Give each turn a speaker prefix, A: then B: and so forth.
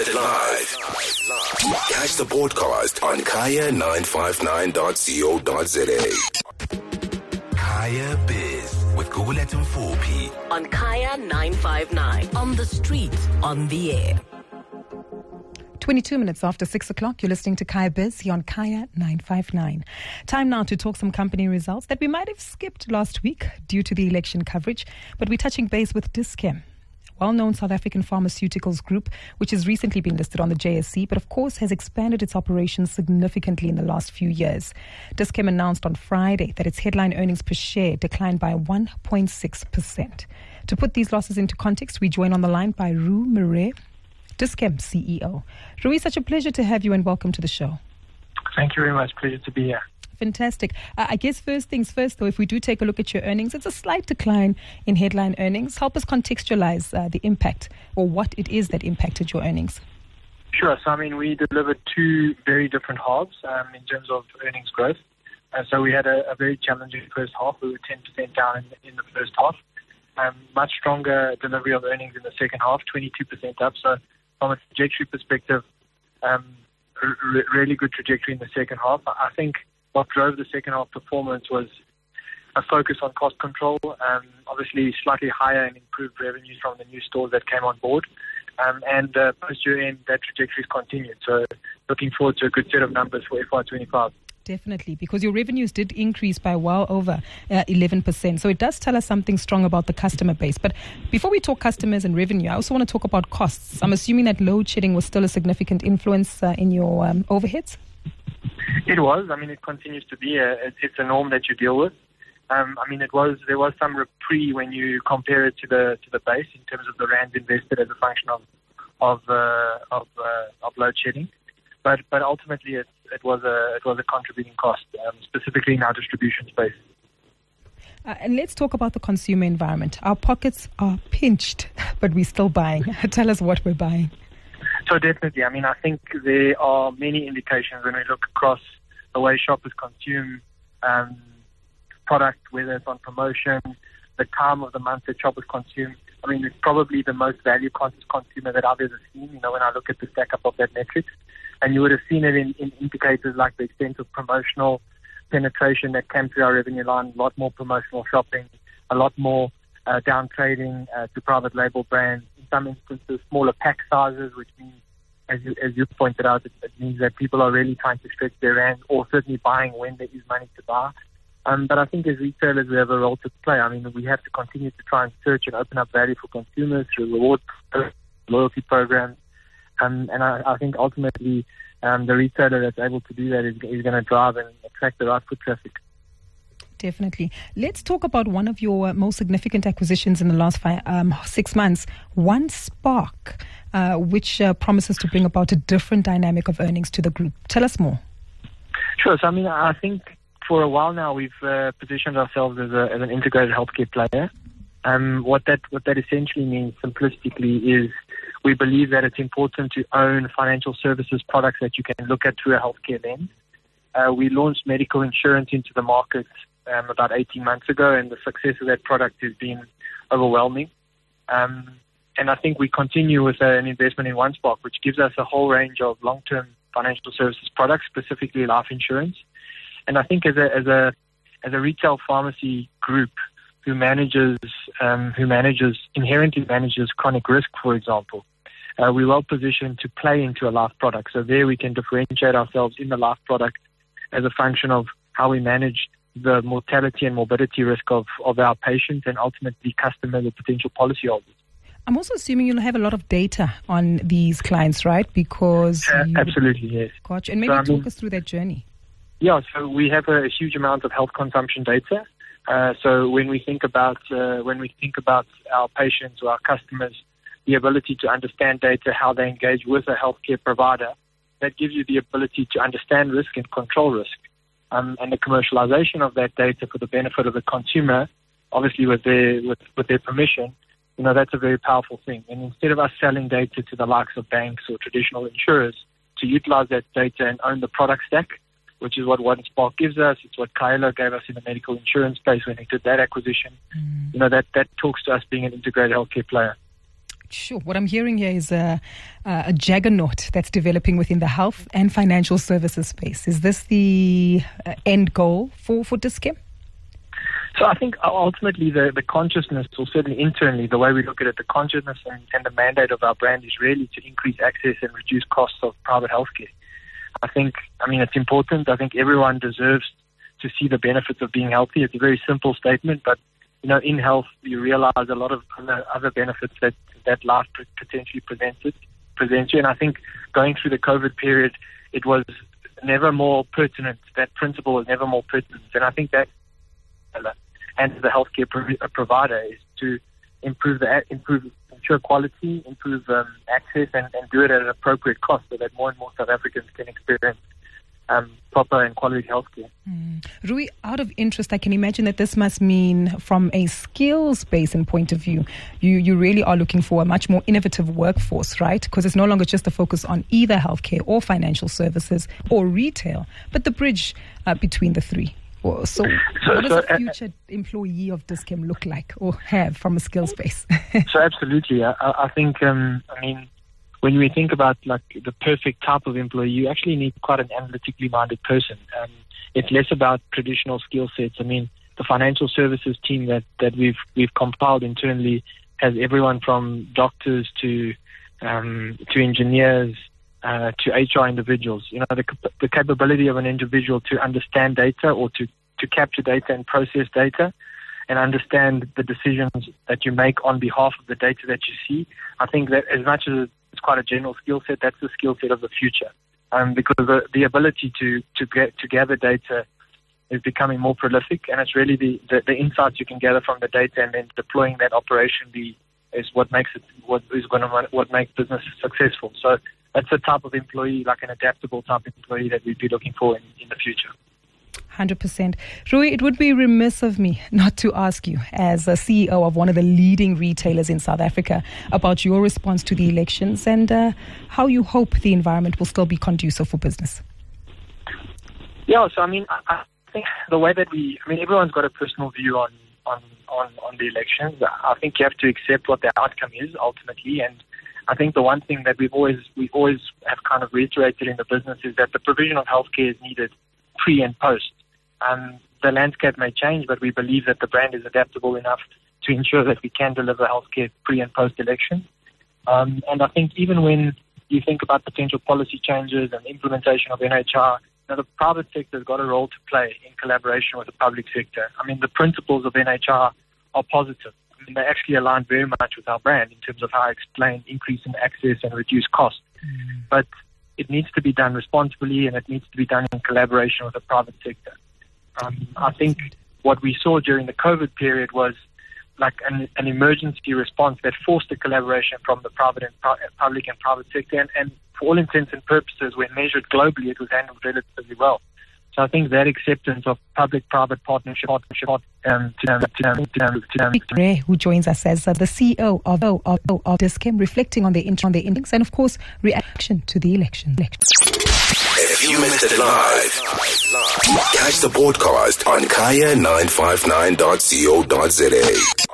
A: Listen live. Catch the podcast on kaya959.co.za. Kaya Biz with Gugulethu Mfuphi
B: On Kaya 959. On the street, on the air.
C: 22 minutes after 6 o'clock, you're listening to Kaya Biz here on Kaya 959. Time now to talk some company results that we might have skipped last week due to the election coverage, but we're touching base with Dis-Chem, well-known South African pharmaceuticals group, which has recently been listed on the JSE, but of course has expanded its operations significantly in the last few years. Dis-Chem announced on Friday that its headline earnings per share declined by 1.6%. To put these losses into context, we join on the line by Roo Morais, Dis-Chem CEO. Rui, such a pleasure to have you and welcome to the show.
D: Thank you very much. Pleasure to be here.
C: Fantastic. I guess first things first, though, if we do take a look at your earnings, it's a slight decline in headline earnings. Help us contextualize the impact or what it is that impacted your earnings.
D: Sure. So, we delivered two very different halves in terms of earnings growth. So we had a very challenging first half. We were 10% down in the first half. Much stronger delivery of earnings in the second half, 22% up. So from a trajectory perspective, really good trajectory in the second half. I think what drove the second half performance was a focus on cost control, obviously slightly higher and improved revenues from the new stores that came on board. And post-year-end, that trajectory has continued. So looking forward to a good set of numbers for FY25.
C: Definitely, because your revenues did increase by well over 11%. So it does tell us something strong about the customer base. But before we talk customers and revenue, I also want to talk about costs. I'm assuming that load shedding was still a significant influence in your overheads?
D: It was. It continues to be. It's a norm that you deal with. There was some reprieve when you compare it to the base in terms of the rand invested as a function of load shedding. But ultimately, it was a contributing cost, specifically in our distribution space.
C: And let's talk about the consumer environment. Our pockets are pinched, but we're still buying. Tell us what we're buying.
D: So definitely, I think there are many indications when we look across the way shoppers consume product, whether it's on promotion, the time of the month that shoppers consume. It's probably the most value-conscious consumer that I've ever seen, when I look at the stack-up of that metric. And you would have seen it in indicators like the extent of promotional penetration that came through our revenue line, a lot more promotional shopping, a lot more down trading to private label brands, in some instances smaller pack sizes, which means, as you pointed out, it means that people are really trying to stretch their rand or certainly buying when there is money to buy. But I think as retailers we have a role to play. We have to continue to try and search and open up value for consumers through reward loyalty programs. And I think ultimately the retailer that's able to do that is going to drive and attract the right foot traffic.
C: Definitely. Let's talk about one of your most significant acquisitions in the last 6 months, One Spark, which promises to bring about a different dynamic of earnings to the group. Tell us more.
D: Sure. So, I think for a while now we've positioned ourselves as an integrated healthcare player. What that essentially means simplistically is we believe that it's important to own financial services products that you can look at through a healthcare lens. We launched medical insurance into the market about 18 months ago, and the success of that product has been overwhelming. And I think we continue with an investment in One Spark, which gives us a whole range of long-term financial services products, specifically life insurance. And I think as a retail pharmacy group who inherently manages chronic risk, for example, we're well positioned to play into a life product. So there we can differentiate ourselves in the life product as a function of how we manage the mortality and morbidity risk of our patients and ultimately customers or potential policyholders.
C: I'm also assuming you'll have a lot of data on these clients, right? Because
D: absolutely, yes.
C: Gotcha. And maybe talk us through that journey.
D: Yeah, so we have a huge amount of health consumption data. So when we think about our patients or our customers, the ability to understand data, how they engage with a healthcare provider, that gives you the ability to understand risk and control risk. And the commercialization of that data for the benefit of the consumer, obviously with their permission, that's a very powerful thing. And instead of us selling data to the likes of banks or traditional insurers, to utilize that data and own the product stack, which is what One Spark gives us. It's what Kaelo gave us in the medical insurance space when they did that acquisition. That talks to us being an integrated healthcare player.
C: Sure. What I'm hearing here is a juggernaut that's developing within the health and financial services space. Is this the end goal for Dis-Chem?
D: So I think ultimately the consciousness, or certainly internally, the way we look at it, the consciousness and the mandate of our brand is really to increase access and reduce costs of private healthcare. It's important. I think everyone deserves to see the benefits of being healthy. It's a very simple statement, but in health, you realize a lot of other benefits that life potentially presents you. And I think going through the COVID period, it was never more pertinent. That principle was never more pertinent. And I think that, and the healthcare provider, is to ensure quality, improve access, and do it at an appropriate cost so that more and more South Africans can experience proper and quality healthcare.
C: Rui, out of interest, I can imagine that this must mean, from a skills-based point of view, you really are looking for a much more innovative workforce, right? Because it's no longer just a focus on either healthcare or financial services or retail, but the bridge between the three. So what does a future employee of Dis-Chem look like or have from a skills base?
D: So absolutely. I think, when we think about the perfect type of employee, you actually need quite an analytically minded person. It's less about traditional skill sets. The financial services team that we've compiled internally has everyone from doctors to engineers to HR individuals. The capability of an individual to understand data or to capture data and process data and understand the decisions that you make on behalf of the data that you see. I think that as much as it's quite a general skill set, that's the skill set of the future. Because the ability to gather data is becoming more prolific, and it's really the insights you can gather from the data and then deploying that operationally is what makes business successful. So that's the type of employee, like an adaptable type of employee, that we'd be looking for in the future.
C: 100%. Rui, it would be remiss of me not to ask you, as a CEO of one of the leading retailers in South Africa, about your response to the elections and how you hope the environment will still be conducive for business.
D: Yeah, so I think the way that everyone's got a personal view on the elections. I think you have to accept what the outcome is ultimately, and I think the one thing that we always have kind of reiterated in the business is that the provision of healthcare is needed pre and post. The landscape may change, but we believe that the brand is adaptable enough to ensure that we can deliver healthcare pre and post election. And I think even when you think about potential policy changes and implementation of NHR, the private sector has got a role to play in collaboration with the public sector. The principles of NHR are positive. They actually align very much with our brand in terms of how I explain increase in access and reduce cost. But it needs to be done responsibly, and it needs to be done in collaboration with the private sector. I think what we saw during the COVID period was like an emergency response that forced a collaboration from the public and private sector, and for all intents and purposes, when measured globally, it was handled relatively well. So I think that acceptance of public-private partnership,
C: Ray, who joins us as the CEO of Dis-Chem, reflecting on the innings and, of course, reaction to the election.
A: If you missed it live, catch the podcast on kaya959.co.za.